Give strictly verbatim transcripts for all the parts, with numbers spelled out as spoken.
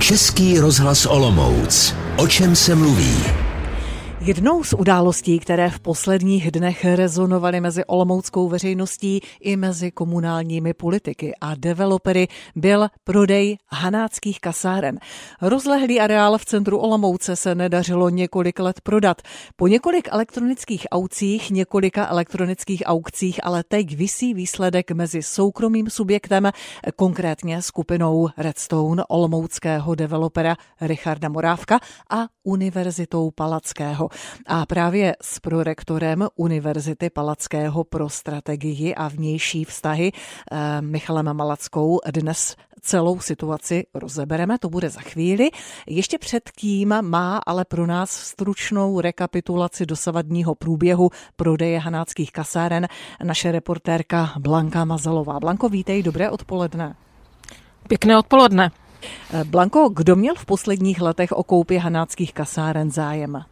Český rozhlas Olomouc. O čem se mluví? Jednou z událostí, které v posledních dnech rezonovaly mezi olomouckou veřejností i mezi komunálními politiky a developery, byl prodej hanáckých kasáren. Rozlehlý areál v centru Olomouce se nedařilo několik let prodat. Po několik elektronických aukcích, několika elektronických aukcích, ale teď visí výsledek mezi soukromým subjektem, konkrétně skupinou Redstone olomouckého developera Richarda Morávka a Univerzitou Palackého. A právě s prorektorem Univerzity Palackého pro strategii a vnější vztahy eh, Michalem Malackou dnes celou situaci rozebereme, to bude za chvíli. Ještě předtím má ale pro nás stručnou rekapitulaci dosavadního průběhu prodeje hanáckých kasáren naše reportérka Blanka Mazalová. Blanko, vítej, dobré odpoledne. Pěkné odpoledne. Blanko, kdo měl v posledních letech o koupi hanáckých kasáren zájem?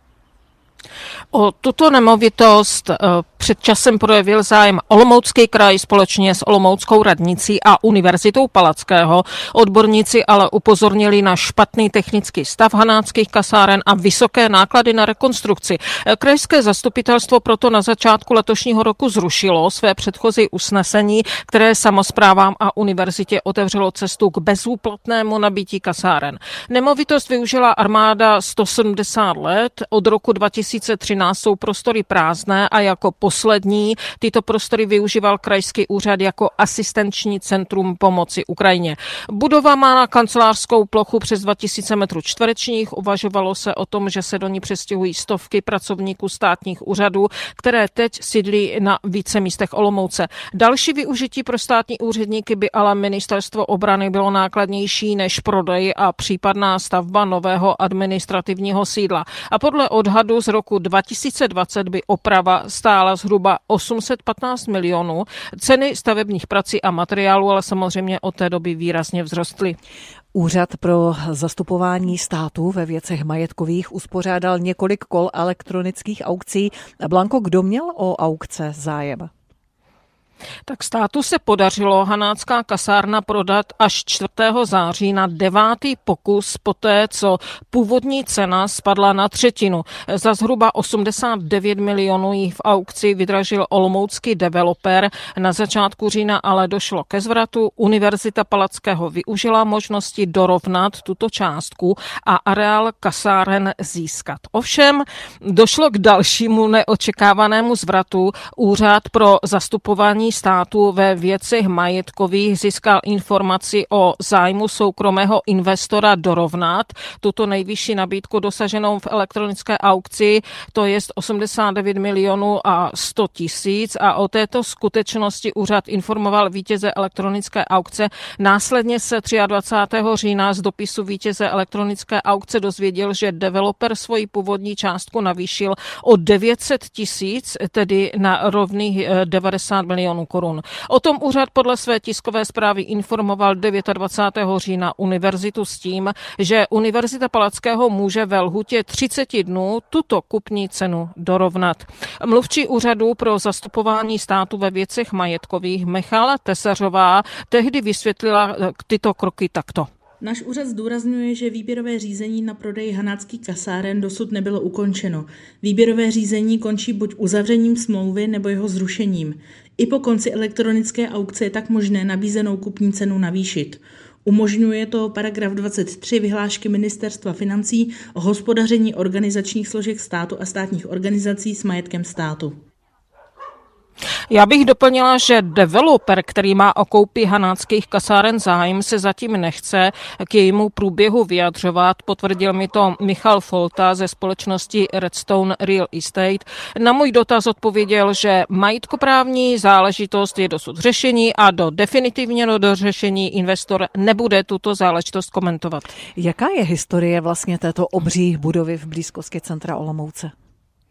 O tuto nemovitost před časem projevil zájem Olomoucký kraj společně s Olomouckou radnicí a Univerzitou Palackého. Odborníci ale upozornili na špatný technický stav hanáckých kasáren a vysoké náklady na rekonstrukci. Krajské zastupitelstvo proto na začátku letošního roku zrušilo své předchozí usnesení, které samosprávám a univerzitě otevřelo cestu k bezúplatnému nabýtí kasáren. Nemovitost využila armáda sto sedmdesát let, od roku dva tisíce třináct jsou prostory prázdné a jako poslední tyto prostory využíval krajský úřad jako asistenční centrum pomoci Ukrajině. Budova má na kancelářskou plochu přes dva tisíce metrů čtverečních. Uvažovalo se o tom, že se do ní přestěhují stovky pracovníků státních úřadů, které teď sídlí na více místech Olomouce. Další využití pro státní úředníky by ale ministerstvo obrany bylo nákladnější než prodej a případná stavba nového administrativního sídla. A podle odhadu z roku dva tisíce dvacet by oprava stála zhruba osm set patnáct milionů. Ceny stavebních prací a materiálu ale samozřejmě od té doby výrazně vzrostly. Úřad pro zastupování státu ve věcech majetkových uspořádal několik kol elektronických aukcí. Blanko, kdo měl o aukce zájem? Tak státu se podařilo hanácká kasárna prodat až čtvrtého září na devátý pokus poté, co původní cena spadla na třetinu. Za zhruba osmdesát devět milionů jí v aukci vydražil olomoucký developer. Na začátku října ale došlo ke zvratu. Univerzita Palackého využila možnosti dorovnat tuto částku a areál kasáren získat. Ovšem došlo k dalšímu neočekávanému zvratu. Úřad pro zastupování státu ve věcech majetkových získal informaci o zájmu soukromého investora dorovnat tuto nejvyšší nabídku dosaženou v elektronické aukci, to je osmdesát devět milionů a sto tisíc, a o této skutečnosti úřad informoval vítěze elektronické aukce. Následně se dvacátého třetího října z dopisu vítěze elektronické aukce dozvěděl, že developer svoji původní částku navýšil o devět set tisíc, tedy na rovných devadesát milionů korun. O tom úřad podle své tiskové zprávy informoval dvacátého devátého října univerzitu s tím, že Univerzita Palackého může ve lhůtě třicet dnů tuto kupní cenu dorovnat. Mluvčí úřadu pro zastupování státu ve věcech majetkových Michala Tesařová tehdy vysvětlila tyto kroky takto. Náš úřad zdůrazňuje, že výběrové řízení na prodej hanáckých kasáren dosud nebylo ukončeno. Výběrové řízení končí buď uzavřením smlouvy nebo jeho zrušením. I po konci elektronické aukce je tak možné nabízenou kupní cenu navýšit. Umožňuje to paragraf dvacet tři vyhlášky Ministerstva financí o hospodaření organizačních složek státu a státních organizací s majetkem státu. Já bych doplnila, že developer, který má o koupi hanáckých kasáren zájem, se zatím nechce k jejímu průběhu vyjadřovat. Potvrdil mi to Michal Folta ze společnosti Redstone Real Estate. Na můj dotaz odpověděl, že majetkoprávní záležitost je dosud řešení a do definitivního dořešení investor nebude tuto záležitost komentovat. Jaká je historie vlastně této obří budovy v blízkosti centra Olomouce?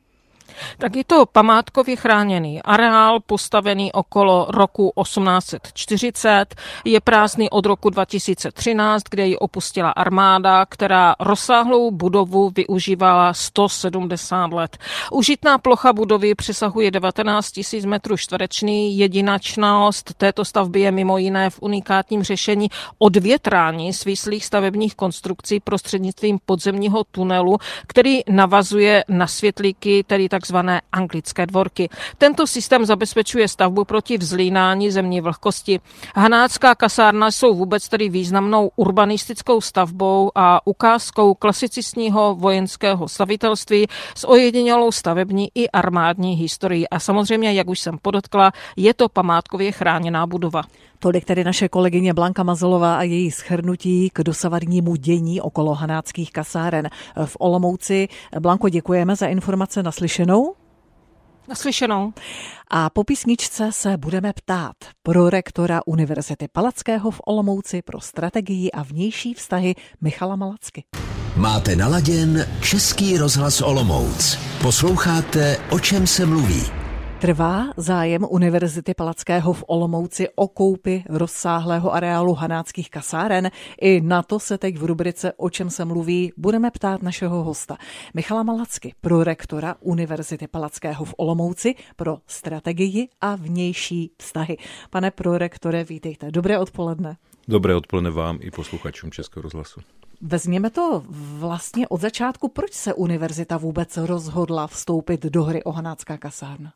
Tak je to památkově chráněný areál, postavený okolo roku osmnáct set čtyřicet. Je prázdný od roku dva tisíce třináct, kde ji opustila armáda, která rozsáhlou budovu využívala sto sedmdesát let. Užitná plocha budovy přesahuje devatenáct tisíc metrů čtverečných. Jedinačnost této stavby je mimo jiné v unikátním řešení odvětrání svislých stavebních konstrukcí prostřednictvím podzemního tunelu, který navazuje na světlíky, tedy takzvané anglické dvorky. Tento systém zabezpečuje stavbu proti vzlínání zemní vlhkosti. Hanácká kasárna jsou vůbec tedy významnou urbanistickou stavbou a ukázkou klasicistního vojenského stavitelství s ojedinělou stavební i armádní historií. A samozřejmě, jak už jsem podotkla, je to památkově chráněná budova. Tolik tedy naše kolegyně Blanka Mazelová a její shrnutí k dosavadnímu dění okolo hanáckých kasáren v Olomouci. Blanko, děkujeme za informace, naslyšenou. Naslyšenou. A po písničce se budeme ptát prorektora Univerzity Palackého v Olomouci pro strategii a vnější vztahy Michala Malacky. Máte naladěn Český rozhlas Olomouc. Posloucháte, o čem se mluví. Trvá zájem Univerzity Palackého v Olomouci o koupi rozsáhlého areálu hanáckých kasáren. I na to se teď v rubrice O čem se mluví budeme ptát našeho hosta Michala Malacky, prorektora Univerzity Palackého v Olomouci pro strategii a vnější vztahy. Pane prorektore, vítejte. Dobré odpoledne. Dobré odpoledne vám i posluchačům Českého rozhlasu. Vezměme to vlastně od začátku. Proč se univerzita vůbec rozhodla vstoupit do hry o hanácká kasárna?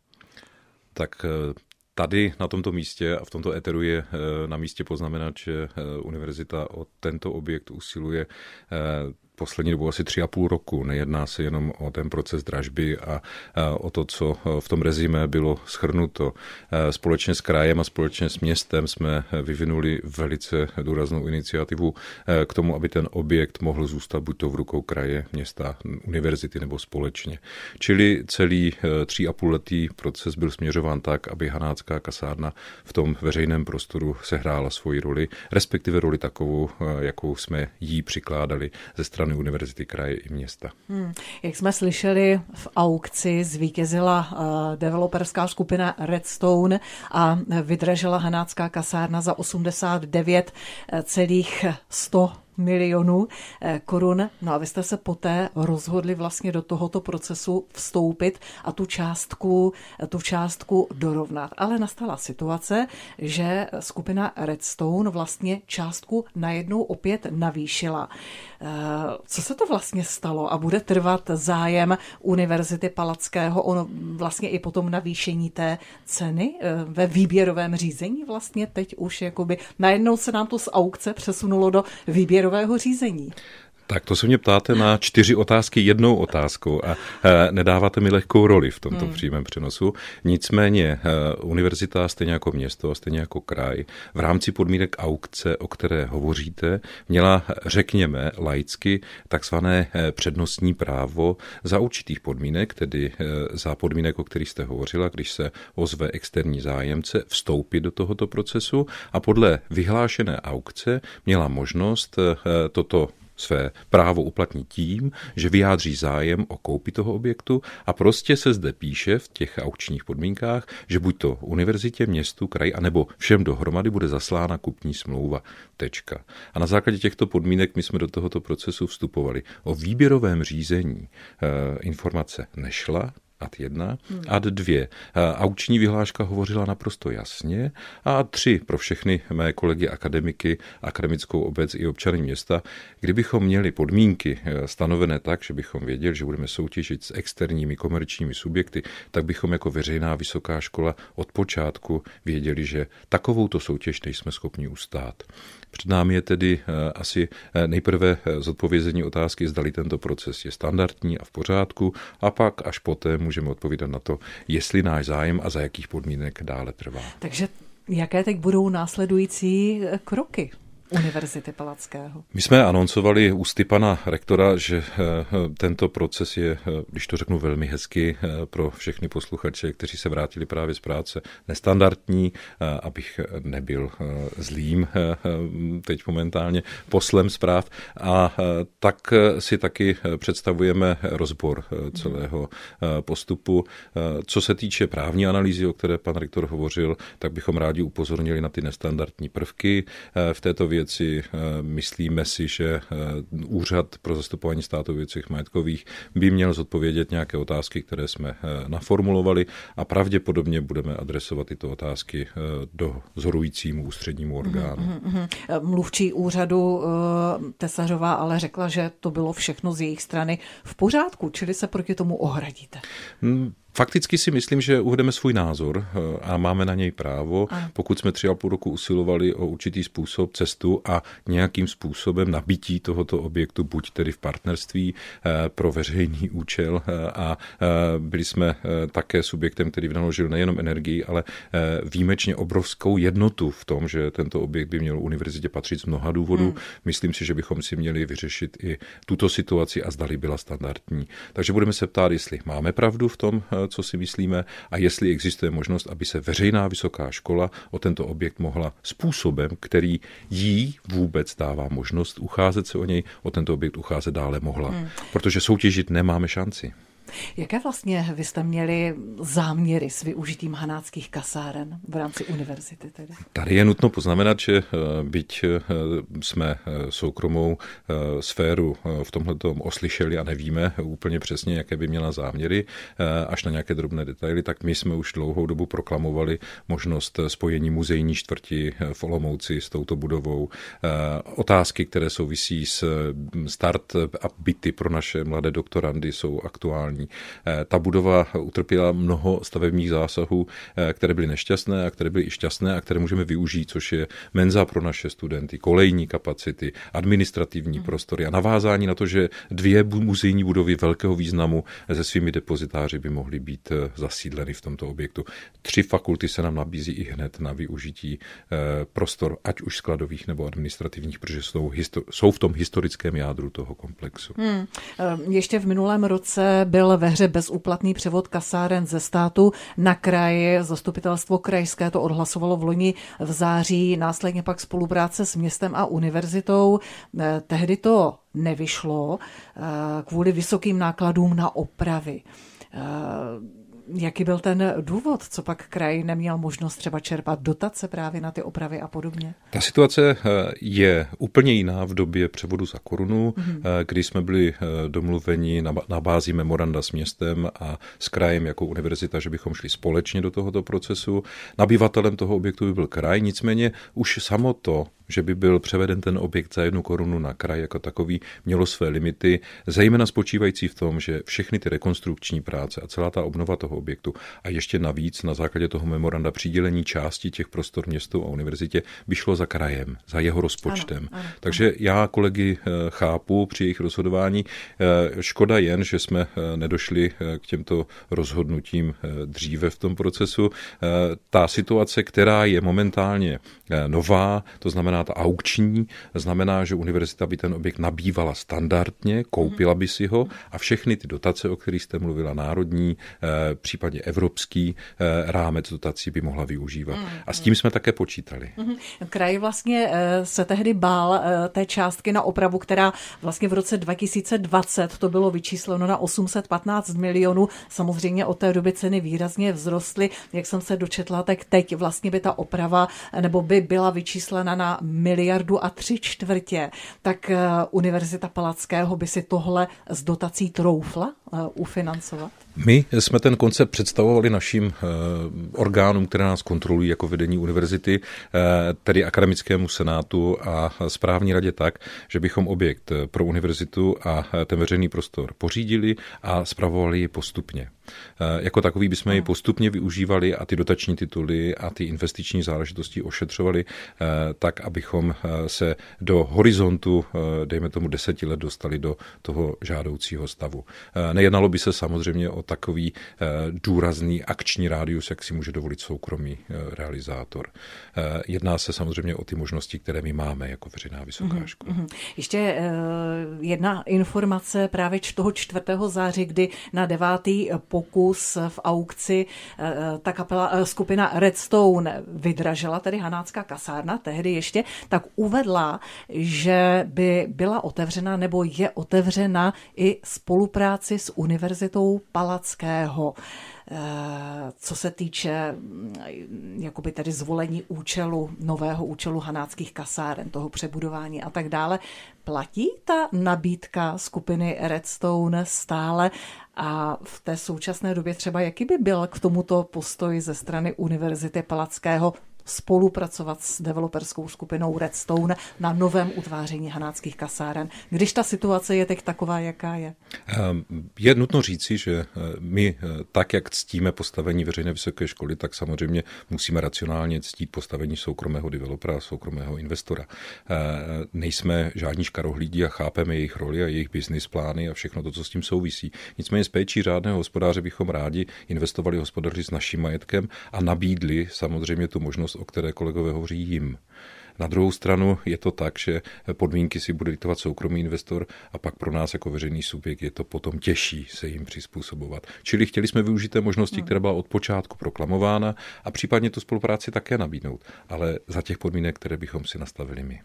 Tak tady na tomto místě a v tomto éteru je na místě poznamenat, že univerzita o tento objekt usiluje poslední dobu asi tři a půl roku. Nejedná se jenom o ten proces dražby a, a o to, co v tom rezime bylo shrnuto. Společně s krajem a společně s městem jsme vyvinuli velice důraznou iniciativu k tomu, aby ten objekt mohl zůstat buď to v rukou kraje, města, univerzity nebo společně. Čili celý tři a půl letý proces byl směřován tak, aby hanácká kasárna v tom veřejném prostoru sehrála svoji roli, respektive roli takovou, jakou jsme jí přikládali ze strany univerzity, kraje i města. Hmm. Jak jsme slyšeli, v aukci zvítězila uh, developerská skupina Redstone a vydražila hanácká kasárna za osmdesát devět celých sto milionů korun. No a vy jste se poté rozhodli vlastně do tohoto procesu vstoupit a tu částku, tu částku dorovnat. Ale nastala situace, že skupina Redstone vlastně částku najednou opět navýšila. Co se to vlastně stalo a bude trvat zájem Univerzity Palackého ono vlastně i potom navýšení té ceny ve výběrovém řízení? Vlastně teď už jakoby najednou se nám to z aukce přesunulo do výběrového řízení. Tak to se mě ptáte na čtyři otázky jednou otázkou a nedáváte mi lehkou roli v tomto hmm. přímém přenosu. Nicméně univerzita, stejně jako město a stejně jako kraj, v rámci podmínek aukce, o které hovoříte, měla, řekněme, laicky takzvané přednostní právo za určitých podmínek, tedy za podmínek, o kterých jste hovořila, když se ozve externí zájemce, vstoupit do tohoto procesu a podle vyhlášené aukce měla možnost toto své právo uplatní tím, že vyjádří zájem o koupi toho objektu a prostě se zde píše v těch aukčních podmínkách, že buď to univerzitě, městu, kraji, anebo všem dohromady bude zaslána kupní smlouva. Tečka. A na základě těchto podmínek my jsme do tohoto procesu vstupovali. O výběrovém řízení e, informace nešla, ad jedna, hmm. ad dvě. Aukční vyhláška hovořila naprosto jasně a ad tři pro všechny mé kolegy akademiky, akademickou obec i občany města. Kdybychom měli podmínky stanovené tak, že bychom věděli, že budeme soutěžit s externími komerčními subjekty, tak bychom jako veřejná vysoká škola od počátku věděli, že takovouto soutěž nejsme schopni ustát. Před námi je tedy asi nejprve zodpovězení otázky, zdali tento proces je standardní a v pořádku, a pak až poté můžeme odpovídat na to, jestli náš zájem a za jakých podmínek dále trvá. Takže jaké teď budou následující kroky? Univerzity Palackého? My jsme anoncovali ústy pana rektora, že tento proces je, když to řeknu velmi hezky, pro všechny posluchače, kteří se vrátili právě z práce, nestandardní, abych nebyl zlým teď momentálně poslem zpráv. A tak si taky představujeme rozbor celého postupu. Co se týče právní analýzy, o které pan rektor hovořil, tak bychom rádi upozornili na ty nestandardní prvky v této věci. Myslíme si, že Úřad pro zastupování státu v věcech majetkových by měl zodpovědět nějaké otázky, které jsme naformulovali, a pravděpodobně budeme adresovat tyto otázky do shorujícímu ústřednímu orgánu. Mm, mm, mm. Mluvčí úřadu Tesařová ale řekla, že to bylo všechno z jejich strany v pořádku, čili se proti tomu ohradíte. Mm. Fakticky si myslím, že uvedeme svůj názor a máme na něj právo, pokud jsme tři a půl roku usilovali o určitý způsob, cestu a nějakým způsobem nabití tohoto objektu, buď tedy v partnerství pro veřejný účel, a byli jsme také subjektem, který vynaložil nejenom energii, ale výjimečně obrovskou jednotu v tom, že tento objekt by měl univerzitě patřit z mnoha důvodů. Hmm. Myslím si, že bychom si měli vyřešit i tuto situaci a zdali byla standardní. Takže budeme se ptát, jestli máme pravdu v tom, co si myslíme, a jestli existuje možnost, aby se veřejná vysoká škola o tento objekt mohla způsobem, který jí vůbec dává možnost ucházet se o něj, o tento objekt ucházet dále mohla. Hmm. Protože soutěžit nemáme šanci. Jaké vlastně vy jste měli záměry s využitím hanáckých kasáren v rámci univerzity tedy? Tady je nutno poznamenat, že byť jsme soukromou sféru v tomhletom oslyšeli a nevíme úplně přesně, jaké by měla záměry, až na nějaké drobné detaily, tak my jsme už dlouhou dobu proklamovali možnost spojení muzejní čtvrti v Olomouci s touto budovou. Otázky, které souvisí s start a byty pro naše mladé doktorandy, jsou aktuální. Ta budova utrpěla mnoho stavebních zásahů, které byly nešťastné a které byly i šťastné a které můžeme využít, což je menza pro naše studenty, kolejní kapacity, administrativní hmm. prostory a navázání na to, že dvě muzejní budovy velkého významu se svými depozitáři by mohly být zasídleny v tomto objektu. Tři fakulty se nám nabízí i hned na využití prostor, ať už skladových nebo administrativních, protože jsou, histo- jsou v tom historickém jádru toho komplexu. Hmm. Ještě v minulém roce byl ve hře bezúplatný převod kasáren ze státu na kraj. Zastupitelstvo krajské to odhlasovalo v loni v září, následně pak spolupráce s městem a univerzitou. Tehdy to nevyšlo kvůli vysokým nákladům na opravy. Jaký byl ten důvod, co pak kraj neměl možnost třeba čerpat dotace právě na ty opravy a podobně? Ta situace je úplně jiná v době převodu za korunu, mm-hmm. kdy jsme byli domluveni na, na bázi memoranda s městem a s krajem jako univerzita, že bychom šli společně do tohoto procesu. Nabyvatelem toho objektu by byl kraj, nicméně už samo to, že by byl převeden ten objekt za jednu korunu na kraj jako takový, mělo své limity, zejména spočívající v tom, že všechny ty rekonstrukční práce a celá ta obnova toho objektu a ještě navíc na základě toho memoranda přidělení části těch prostor městu a univerzitě by šlo za krajem, za jeho rozpočtem. Ano, ano, Takže ano. já kolegy chápu při jejich rozhodování. Škoda jen, že jsme nedošli k těmto rozhodnutím dříve v tom procesu. Ta situace, která je momentálně nová, to znamená ta aukční, znamená, že univerzita by ten objekt nabývala standardně, koupila by si ho a všechny ty dotace, o kterých jste mluvila, národní, případně evropský rámec dotací by mohla využívat. A s tím jsme také počítali. Kraj vlastně se tehdy bál té částky na opravu, která vlastně v roce dva tisíce dvacet to bylo vyčísleno na osm set patnáct milionů. Samozřejmě od té doby ceny výrazně vzrostly. Jak jsem se dočetla, tak teď vlastně by ta oprava nebo by byla vyčíslena na miliardu a tři čtvrtě. Tak Univerzita Palackého by si tohle z dotací troufla ufinancovat? My jsme ten koncept představovali našim orgánům, které nás kontrolují jako vedení univerzity, tedy akademickému senátu a správní radě tak, že bychom objekt pro univerzitu a ten veřejný prostor pořídili a spravovali ji postupně. Jako takový bychom ji postupně využívali a ty dotační tituly a ty investiční záležitosti ošetřovali tak, abychom se do horizontu, dejme tomu deseti let, dostali do toho žádoucího stavu. Nejednalo by se samozřejmě o takový důrazný akční rádius, jak si může dovolit soukromý realizátor. Jedná se samozřejmě o ty možnosti, které my máme jako veřejná vysoká škola. Mm-hmm. Ještě jedna informace právě toho čtvrtého září, kdy na devátý pokus v aukci ta kapela, skupina Redstone vydražila, tedy Hanácká kasárna, tehdy ještě, tak uvedla, že by byla otevřena nebo je otevřena i spolupráci s Univerzitou Palackého. Co se týče jakoby tedy zvolení účelu, nového účelu hanáckých kasáren, toho přebudování a tak dále. Platí ta nabídka skupiny Redstone stále a v té současné době třeba jaký by byl k tomuto postoji ze strany Univerzity Palackého spolupracovat s developerskou skupinou Redstone na novém utváření hanáckých kasáren, když ta situace je teď taková, jaká je? Je nutno říci, že my tak, jak ctíme postavení veřejné vysoké školy, tak samozřejmě musíme racionálně ctít postavení soukromého developera, soukromého investora. Nejsme žádní škarohlídi a chápeme jejich roli a jejich business plány a všechno to, co s tím souvisí. Nicméně s péčí řádného hospodáře bychom rádi investovali hospodaři s naším majetkem a nabídli samozřejmě tu možnost, o které kolegové hovoří jim. Na druhou stranu je to tak, že podmínky si bude diktovat soukromý investor a pak pro nás jako veřejný subjekt je to potom těžší se jim přizpůsobovat. Čili chtěli jsme využít té možnosti, která byla od počátku proklamována a případně tu spolupráci také nabídnout, ale za těch podmínek, které bychom si nastavili my.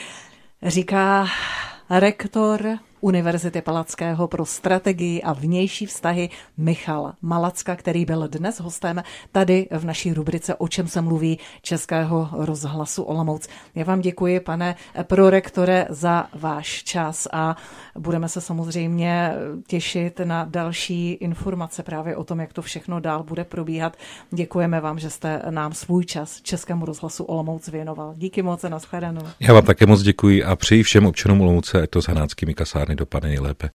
Říká rektor Univerzity Palackého pro strategii a vnější vztahy Michal Malacka, který byl dnes hostem tady v naší rubrice O čem se mluví Českého rozhlasu Olomouc. Já vám děkuji, pane prorektore, za váš čas a budeme se samozřejmě těšit na další informace právě o tom, jak to všechno dál bude probíhat. Děkujeme vám, že jste nám svůj čas Českému rozhlasu Olomouc věnoval. Díky moc a nashledanou. Já vám také moc děkuji a přeji všem občanům Olomouce, ať to s hanáckými kasárny dopadne nejlépe.